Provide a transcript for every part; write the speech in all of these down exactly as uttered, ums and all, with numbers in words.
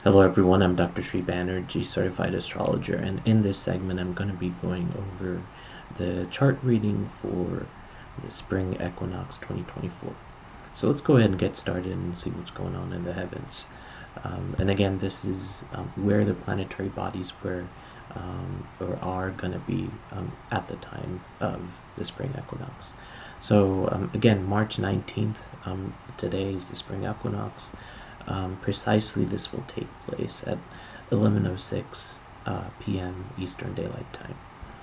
Hello everyone, I'm Doctor Sri Banerjee, Certified Astrologer, and in this segment I'm going to be going over the chart reading for the Spring Equinox twenty twenty-four. So let's go ahead and get started and see what's going on in the heavens. Um, and again, this is um, where the planetary bodies were um, or are going to be um, at the time of the Spring Equinox. So um, again, March nineteenth, um, today is the Spring Equinox. Um, precisely this will take place at eleven oh six uh, p m Eastern Daylight Time.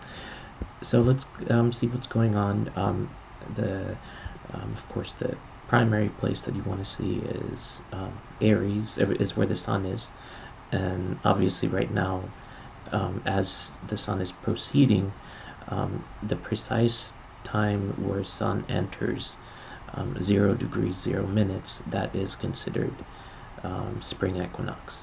So let's um, see what's going on. Um, the, um, of course, the primary place that you want to see is um, Aries, is where the sun is, and obviously right now, um, as the sun is proceeding, um, the precise time where sun enters um, zero degrees zero minutes, that is considered um, spring equinox.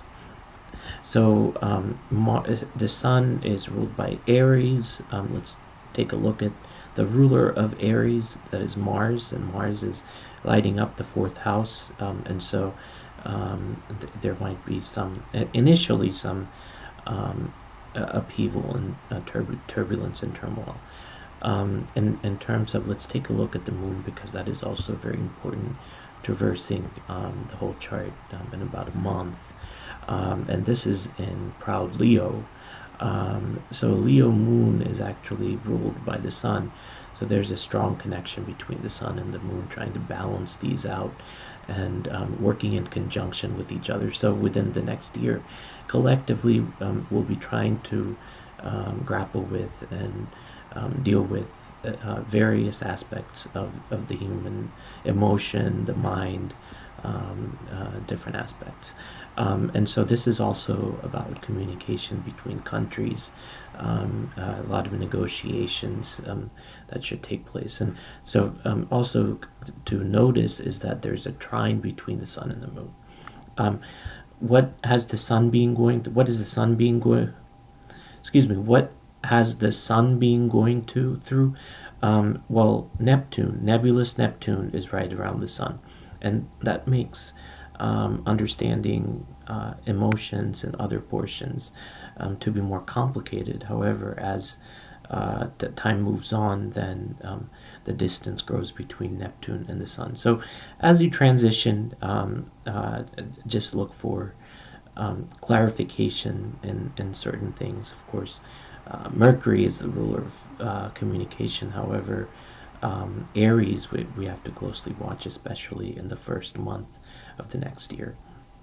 So um, Mar- the sun is ruled by Aries. Um, let's take a look at the ruler of Aries, that is Mars, and Mars is lighting up the fourth house, um, and so um, th- there might be some initially some um, upheaval and uh, turb- turbulence and turmoil. Um, in, in terms of, let's take a look at the moon, because that is also very important, traversing um, the whole chart um, in about a month. Um, and this is in proud Leo. Um, so Leo moon is actually ruled by the sun. So there's a strong connection between the sun and the moon, trying to balance these out and um, working in conjunction with each other. So within the next year, collectively, um, we'll be trying to um, grapple with and um, deal with uh, various aspects of, of the human emotion, the mind, um, uh, different aspects. Um, and so this is also about communication between countries, um, uh, a lot of negotiations um, that should take place. And so um, also to notice is that there's a trine between the sun and the moon. Um, what has the sun been going to, what is the sun being going, excuse me, what has the sun been going to through? Um, well, Neptune, nebulous Neptune, is right around the sun, and that makes um, understanding uh, emotions and other portions um, to be more complicated. However, as uh, t- time moves on, then um, the distance grows between Neptune and the sun. So, as you transition, um, uh, just look for um, clarification in, in certain things. Of course, uh, Mercury is the ruler of uh, communication. However, um, Aries, we, we have to closely watch, especially in the first month of the next year.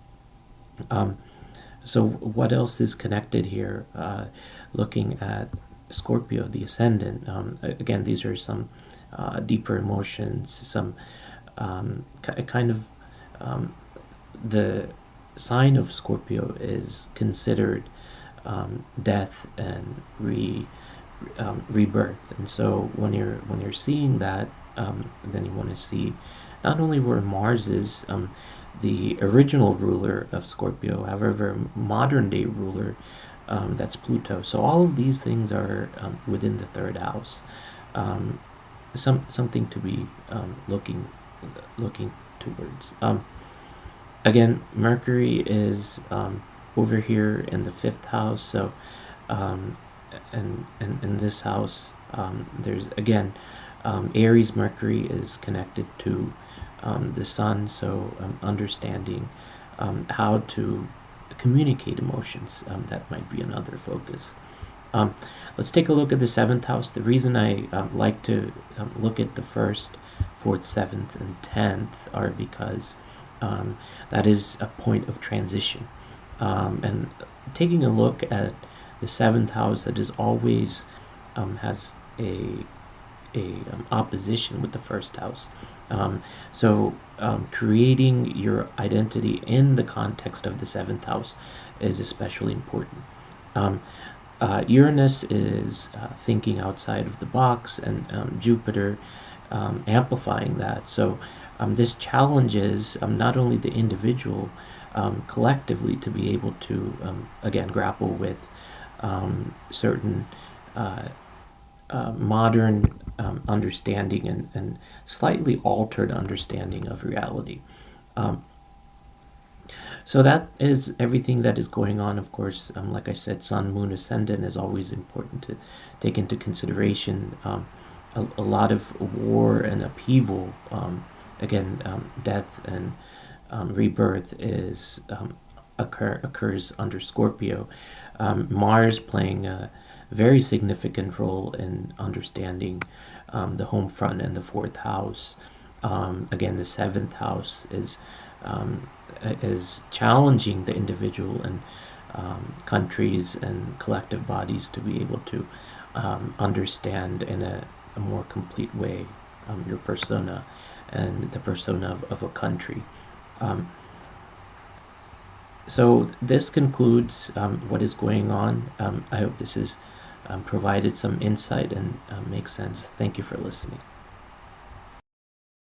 Um, so, what else is connected here? Uh, looking at Scorpio, the ascendant. Um, again, these are some uh, deeper emotions, some um, kind of um, the sign of Scorpio is considered um, death and re um, rebirth, and so when you're when you're seeing that, um, then you want to see not only where Mars is, um, the original ruler of Scorpio, however, modern day ruler, um, that's Pluto. So all of these things are um, within the third house. Um, some something to be um, looking looking towards. Um, again, Mercury is um, over here in the fifth house, so um, and, and in this house, um, there's again um, Aries Mercury is connected to um, the sun, so um, understanding um, how to communicate emotions, um, that might be another focus. Um, let's take a look at the seventh house. The reason I um, like to um, look at the first, fourth, seventh, and tenth are because um, that is a point of transition. Um, and taking a look at the seventh house, that is always um, has a a um, opposition with the first house. Um, so um, creating your identity in the context of the seventh house is especially important. Um, uh, Uranus is uh, thinking outside of the box, and um, Jupiter um, amplifying that. So um, this challenges um, not only the individual um, collectively to be able to, um, again, grapple with um, certain uh, uh, modern um, understanding and, and slightly altered understanding of reality. Um, So that is everything that is going on. Of course, um, like I said, Sun, Moon, Ascendant is always important to take into consideration. Um, a, a lot of war and upheaval, um, again, um, death and um, rebirth is um, occur occurs under Scorpio. Um, Mars playing a very significant role in understanding um, the home front and the fourth house. Um, again, the seventh house is um, is challenging the individual and um, countries and collective bodies to be able to um, understand in a, a more complete way um, your persona and the persona of, of a country. Um, so this concludes um, what is going on. Um, I hope this has um, provided some insight and uh, makes sense. Thank you for listening.